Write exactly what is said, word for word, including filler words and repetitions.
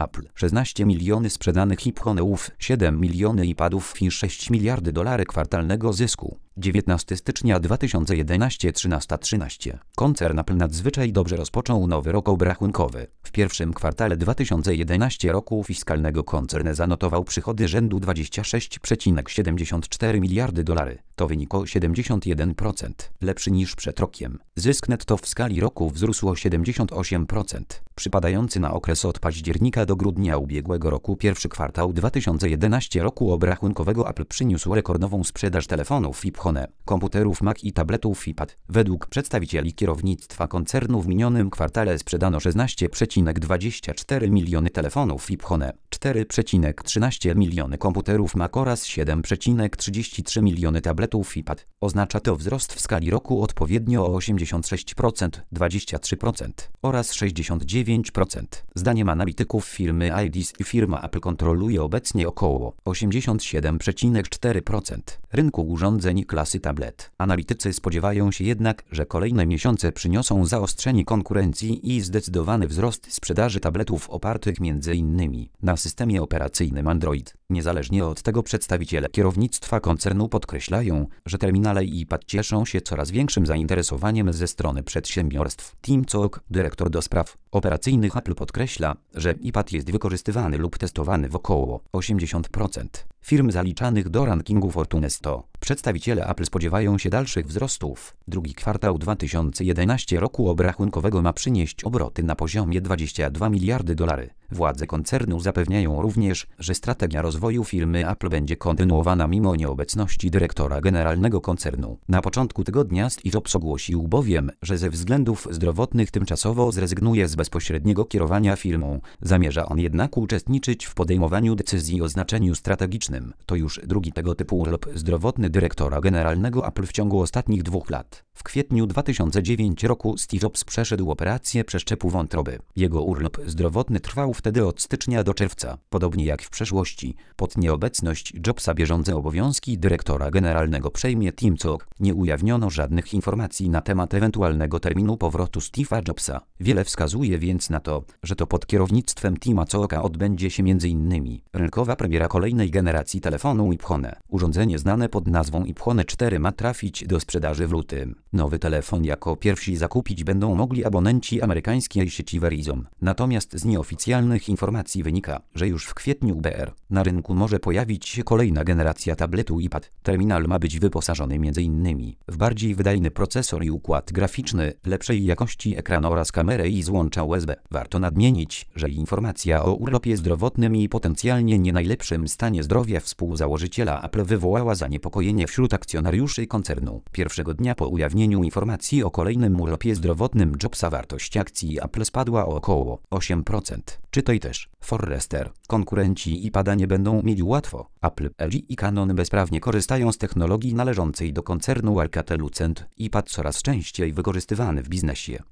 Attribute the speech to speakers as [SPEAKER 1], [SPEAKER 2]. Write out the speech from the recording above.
[SPEAKER 1] Apple szesnaście miliony sprzedanych iPhone'ów, siedem miliony iPadów i sześć miliardy dolarów kwartalnego zysku. dziewiętnastego stycznia dwa tysiące jedenastego trzynaście trzynaście. Koncern Apple nadzwyczaj dobrze rozpoczął nowy rok obrachunkowy. W pierwszym kwartale dwa tysiące jedenastego roku fiskalnego koncern zanotował przychody rzędu dwadzieścia sześć przecinek siedemdziesiąt cztery miliardy dolarów. To wynik o siedemdziesiąt jeden procent lepszy niż przed rokiem. Zysk netto w skali roku wzrósł o siedemdziesiąt osiem procent. Przypadający na okres od października do grudnia ubiegłego roku pierwszy kwartał dwa tysiące jedenastego roku obrachunkowego Apple przyniósł rekordową sprzedaż telefonów iPhone, komputerów Mac i tabletów iPad. Według przedstawicieli kierownictwa koncernu w minionym kwartale sprzedano szesnaście przecinek dwadzieścia cztery miliony telefonów iPhone, cztery przecinek trzynaście miliony komputerów Mac oraz siedem przecinek trzydzieści trzy miliony tabletów iPad. Oznacza to wzrost w skali roku odpowiednio o osiemdziesiąt sześć procent, dwadzieścia trzy procent oraz sześćdziesiąt dziewięć procent. Zdaniem analityków firmy I D C firma Apple kontroluje obecnie około osiemdziesiąt siedem przecinek cztery procent rynku urządzeń klasy tablet. Analitycy spodziewają się jednak, że kolejne miesiące przyniosą zaostrzenie konkurencji i zdecydowany wzrost sprzedaży tabletów opartych między innymi na systemie operacyjnym Android. Niezależnie od tego przedstawiciele kierownictwa koncernu podkreślają, że terminale iPad cieszą się coraz większym zainteresowaniem ze strony przedsiębiorstw. Tim Cook, dyrektor do spraw operacyjnych Apple, podkreśla, że iPad jest wykorzystywany lub testowany w około osiemdziesiąt procent firm zaliczanych do rankingu Fortune sto. Przedstawiciele Apple spodziewają się dalszych wzrostów. Drugi kwartał dwa tysiące jedenastego roku obrachunkowego ma przynieść obroty na poziomie dwadzieścia dwa miliardy dolarów. Władze koncernu zapewniają również, że strategia rozwoju firmy Apple będzie kontynuowana mimo nieobecności dyrektora generalnego koncernu. Na początku tygodnia Steve Jobs ogłosił bowiem, że ze względów zdrowotnych tymczasowo zrezygnuje z bezpośredniego kierowania firmą. Zamierza on jednak uczestniczyć w podejmowaniu decyzji o znaczeniu strategicznym. To już drugi tego typu urlop zdrowotny dyrektora generalnego Apple w ciągu ostatnich dwóch lat. W kwietniu dwa tysiące dziewiątego roku Steve Jobs przeszedł operację przeszczepu wątroby. Jego urlop zdrowotny trwał wtedy od stycznia do czerwca. Podobnie jak w przeszłości, pod nieobecność Jobsa bieżące obowiązki dyrektora generalnego przejmie Tim Cook. Nie ujawniono żadnych informacji na temat ewentualnego terminu powrotu Steve'a Jobsa. Wiele wskazuje więc na to, że to pod kierownictwem Tima Cooka odbędzie się między innymi rynkowa premiera kolejnej generacji telefonu iPhone. Urządzenie znane pod nazwą iPhone cztery ma trafić do sprzedaży w lutym. Nowy telefon jako pierwsi zakupić będą mogli abonenci amerykańskiej sieci Verizon. Natomiast z nieoficjalnych informacji wynika, że już w kwietniu B R na rynku może pojawić się kolejna generacja tabletu iPad. Terminal ma być wyposażony między innymi w bardziej wydajny procesor i układ graficzny, lepszej jakości ekran oraz kamerę i złącza U S B. Warto nadmienić, że informacja o urlopie zdrowotnym i potencjalnie nie najlepszym stanie zdrowia współzałożyciela Apple wywołała zaniepokojenie wśród akcjonariuszy koncernu. Pierwszego dnia po ujawnieniu informacji o kolejnym urlopie zdrowotnym Jobsa wartość akcji Apple spadła o około osiem procent. Czytaj też Forrester. Konkurenci iPada nie będą mieli łatwo. Apple, L G i Canon bezprawnie korzystają z technologii należącej do koncernu Alcatel-Lucent. iPad coraz częściej wykorzystywany w biznesie.